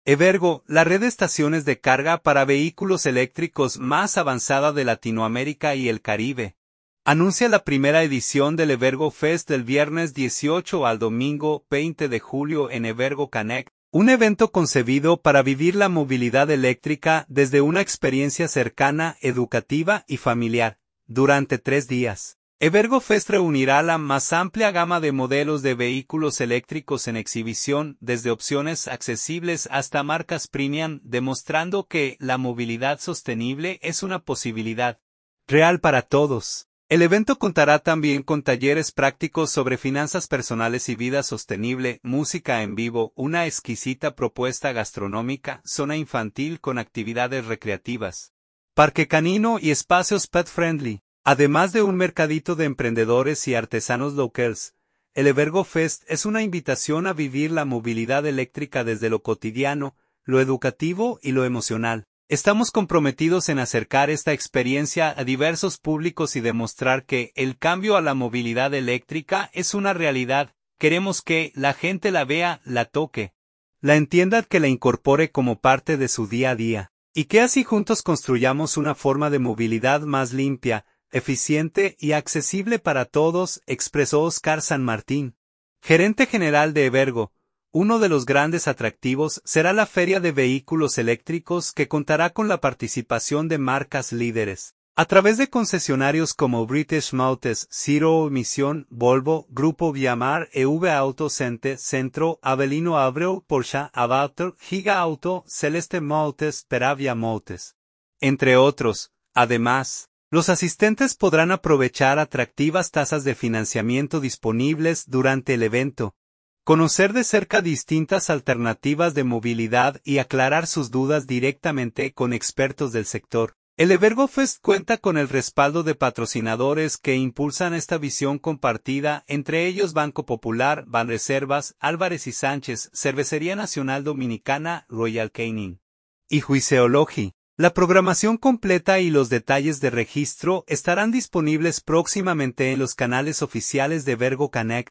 Evergo, la red de estaciones de carga para vehículos eléctricos más avanzada de Latinoamérica y el Caribe, anuncia la primera edición del Evergo Fest del viernes 18 al domingo 20 de julio en Evergo Connect, un evento concebido para vivir la movilidad eléctrica desde una experiencia cercana, educativa y familiar, durante 3 días. Evergo Fest reunirá la más amplia gama de modelos de vehículos eléctricos en exhibición, desde opciones accesibles hasta marcas premium, demostrando que la movilidad sostenible es una posibilidad real para todos. El evento contará también con talleres prácticos sobre finanzas personales y vida sostenible, música en vivo, una exquisita propuesta gastronómica, zona infantil con actividades recreativas, parque canino y espacios pet-friendly. Además de un mercadito de emprendedores y artesanos locales, el Evergo Fest es una invitación a vivir la movilidad eléctrica desde lo cotidiano, lo educativo y lo emocional. Estamos comprometidos en acercar esta experiencia a diversos públicos y demostrar que el cambio a la movilidad eléctrica es una realidad. Queremos que la gente la vea, la toque, la entienda, que la incorpore como parte de su día a día, y que así juntos construyamos una forma de movilidad más limpia, eficiente y accesible para todos, expresó Oscar San Martín, gerente general de Evergo. Uno de los grandes atractivos será la Feria de Vehículos Eléctricos, que contará con la participación de marcas líderes, a través de concesionarios como British Motors, Zero Emission, Volvo, Grupo Viamar, EV Auto Centro, Avelino Abreu, Porsche, Avalter, Giga Auto, Celeste Motors, Peravia Motors, entre otros. Además, los asistentes podrán aprovechar atractivas tasas de financiamiento disponibles durante el evento, conocer de cerca distintas alternativas de movilidad y aclarar sus dudas directamente con expertos del sector. El Evergo Fest cuenta con el respaldo de patrocinadores que impulsan esta visión compartida, entre ellos Banco Popular, Banreservas, Álvarez y Sánchez, Cervecería Nacional Dominicana, Royal Canin y Juiceology. La programación completa y los detalles de registro estarán disponibles próximamente en los canales oficiales de Evergo Connect.